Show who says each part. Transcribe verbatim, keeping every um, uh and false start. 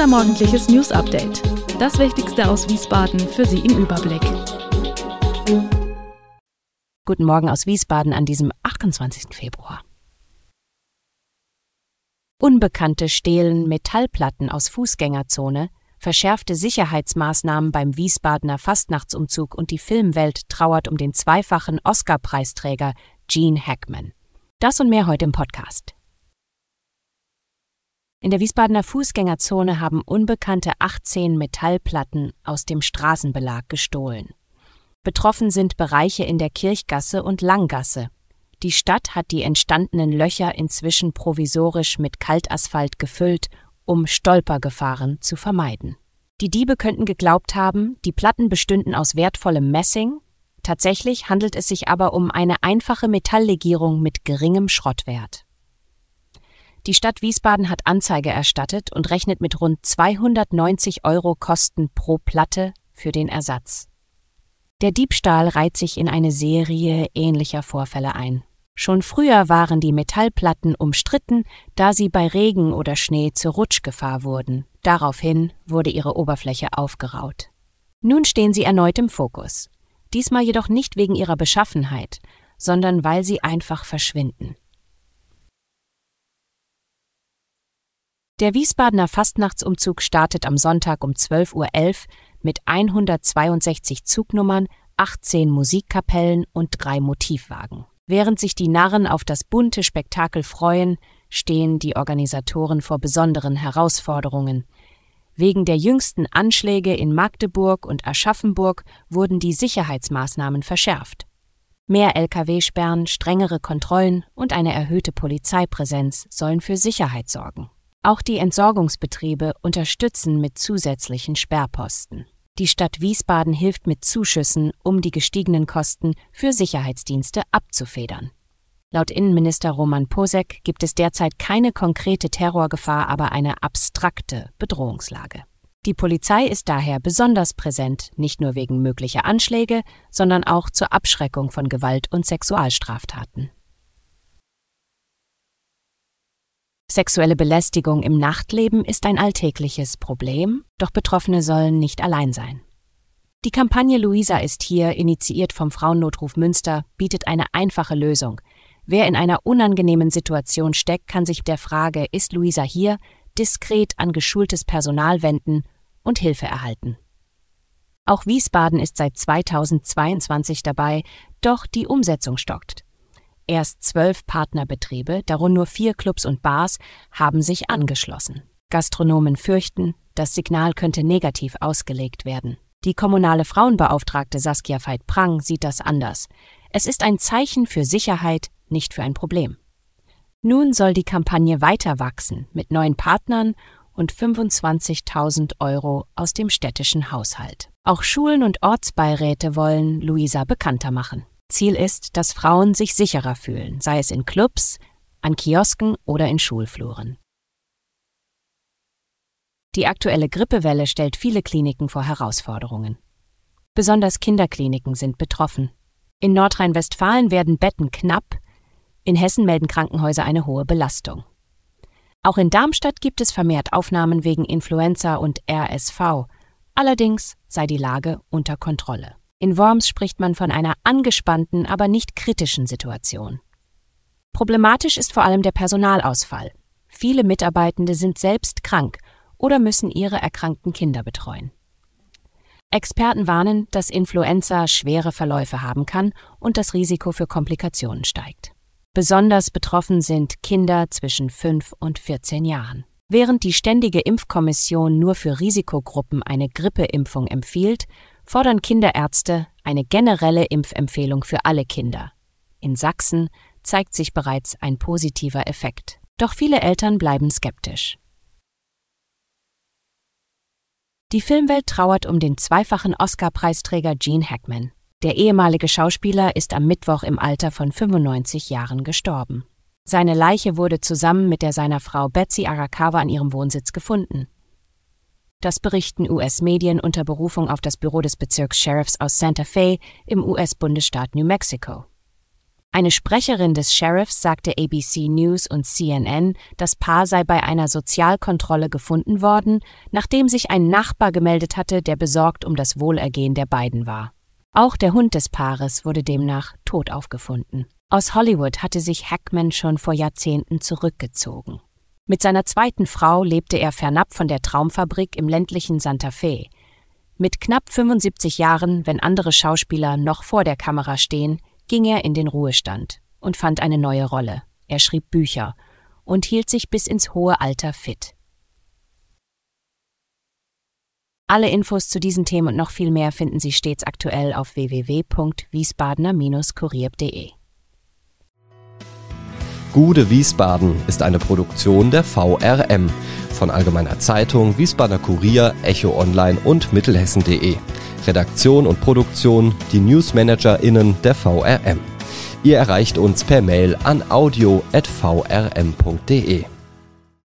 Speaker 1: Unser morgendliches News-Update. Das Wichtigste aus Wiesbaden für Sie im Überblick.
Speaker 2: Guten Morgen aus Wiesbaden an diesem achtundzwanzigsten Februar. Unbekannte stehlen Metallplatten aus Fußgängerzone, verschärfte Sicherheitsmaßnahmen beim Wiesbadener Fastnachtsumzug und die Filmwelt trauert um den zweifachen Oscar-Preisträger Gene Hackman. Das und mehr heute im Podcast. In der Wiesbadener Fußgängerzone haben Unbekannte achtzehn Metallplatten aus dem Straßenbelag gestohlen. Betroffen sind Bereiche in der Kirchgasse und Langgasse. Die Stadt hat die entstandenen Löcher inzwischen provisorisch mit Kaltasphalt gefüllt, um Stolpergefahren zu vermeiden. Die Diebe könnten geglaubt haben, die Platten bestünden aus wertvollem Messing. Tatsächlich handelt es sich aber um eine einfache Metalllegierung mit geringem Schrottwert. Die Stadt Wiesbaden hat Anzeige erstattet und rechnet mit rund zweihundertneunzig Euro Kosten pro Platte für den Ersatz. Der Diebstahl reiht sich in eine Serie ähnlicher Vorfälle ein. Schon früher waren die Metallplatten umstritten, da sie bei Regen oder Schnee zur Rutschgefahr wurden. Daraufhin wurde ihre Oberfläche aufgeraut. Nun stehen sie erneut im Fokus. Diesmal jedoch nicht wegen ihrer Beschaffenheit, sondern weil sie einfach verschwinden. Der Wiesbadener Fastnachtsumzug startet am Sonntag um zwölf Uhr elf mit hundertzweiundsechzig Zugnummern, achtzehn Musikkapellen und drei Motivwagen. Während sich die Narren auf das bunte Spektakel freuen, stehen die Organisatoren vor besonderen Herausforderungen. Wegen der jüngsten Anschläge in Magdeburg und Aschaffenburg wurden die Sicherheitsmaßnahmen verschärft. Mehr L K W-Sperren, strengere Kontrollen und eine erhöhte Polizeipräsenz sollen für Sicherheit sorgen. Auch die Entsorgungsbetriebe unterstützen mit zusätzlichen Sperrposten. Die Stadt Wiesbaden hilft mit Zuschüssen, um die gestiegenen Kosten für Sicherheitsdienste abzufedern. Laut Innenminister Roman Posek gibt es derzeit keine konkrete Terrorgefahr, aber eine abstrakte Bedrohungslage. Die Polizei ist daher besonders präsent, nicht nur wegen möglicher Anschläge, sondern auch zur Abschreckung von Gewalt- und Sexualstraftaten. Sexuelle Belästigung im Nachtleben ist ein alltägliches Problem, doch Betroffene sollen nicht allein sein. Die Kampagne Luisa ist hier, initiiert vom Frauennotruf Münster, bietet eine einfache Lösung. Wer in einer unangenehmen Situation steckt, kann sich der Frage, ist Luisa hier, diskret an geschultes Personal wenden und Hilfe erhalten. Auch Wiesbaden ist seit zweitausendzweiundzwanzig dabei, doch die Umsetzung stockt. Erst zwölf Partnerbetriebe, darunter nur vier Clubs und Bars, haben sich angeschlossen. Gastronomen fürchten, das Signal könnte negativ ausgelegt werden. Die kommunale Frauenbeauftragte Saskia Veit-Prang sieht das anders. Es ist ein Zeichen für Sicherheit, nicht für ein Problem. Nun soll die Kampagne weiter wachsen mit neuen Partnern und fünfundzwanzigtausend Euro aus dem städtischen Haushalt. Auch Schulen und Ortsbeiräte wollen Luisa bekannter machen. Ziel ist, dass Frauen sich sicherer fühlen, sei es in Clubs, an Kiosken oder in Schulfluren. Die aktuelle Grippewelle stellt viele Kliniken vor Herausforderungen. Besonders Kinderkliniken sind betroffen. In Nordrhein-Westfalen werden Betten knapp, in Hessen melden Krankenhäuser eine hohe Belastung. Auch in Darmstadt gibt es vermehrt Aufnahmen wegen Influenza und R S V, allerdings sei die Lage unter Kontrolle. In Worms spricht man von einer angespannten, aber nicht kritischen Situation. Problematisch ist vor allem der Personalausfall. Viele Mitarbeitende sind selbst krank oder müssen ihre erkrankten Kinder betreuen. Experten warnen, dass Influenza schwere Verläufe haben kann und das Risiko für Komplikationen steigt. Besonders betroffen sind Kinder zwischen fünf und vierzehn Jahren. Während die Ständige Impfkommission nur für Risikogruppen eine Grippeimpfung empfiehlt, fordern Kinderärzte eine generelle Impfempfehlung für alle Kinder. In Sachsen zeigt sich bereits ein positiver Effekt. Doch viele Eltern bleiben skeptisch. Die Filmwelt trauert um den zweifachen Oscar-Preisträger Gene Hackman. Der ehemalige Schauspieler ist am Mittwoch im Alter von fünfundneunzig Jahren gestorben. Seine Leiche wurde zusammen mit der seiner Frau Betsy Arakawa an ihrem Wohnsitz gefunden. Das berichten U S-Medien unter Berufung auf das Büro des Bezirks-Sheriffs aus Santa Fe im U S-Bundesstaat New Mexico. Eine Sprecherin des Sheriffs sagte A B C News und C N N, das Paar sei bei einer Sozialkontrolle gefunden worden, nachdem sich ein Nachbar gemeldet hatte, der besorgt um das Wohlergehen der beiden war. Auch der Hund des Paares wurde demnach tot aufgefunden. Aus Hollywood hatte sich Hackman schon vor Jahrzehnten zurückgezogen. Mit seiner zweiten Frau lebte er fernab von der Traumfabrik im ländlichen Santa Fe. Mit knapp fünfundsiebzig Jahren, wenn andere Schauspieler noch vor der Kamera stehen, ging er in den Ruhestand und fand eine neue Rolle. Er schrieb Bücher und hielt sich bis ins hohe Alter fit. Alle Infos zu diesen Themen und noch viel mehr finden Sie stets aktuell auf w w w punkt wiesbadener Bindestrich kurier punkt de.
Speaker 3: Gude Wiesbaden ist eine Produktion der V R M von Allgemeiner Zeitung, Wiesbadener Kurier, Echo Online und Mittelhessen punkt de. Redaktion und Produktion, die NewsmanagerInnen der V R M. Ihr erreicht uns per Mail an audio at v r m punkt de.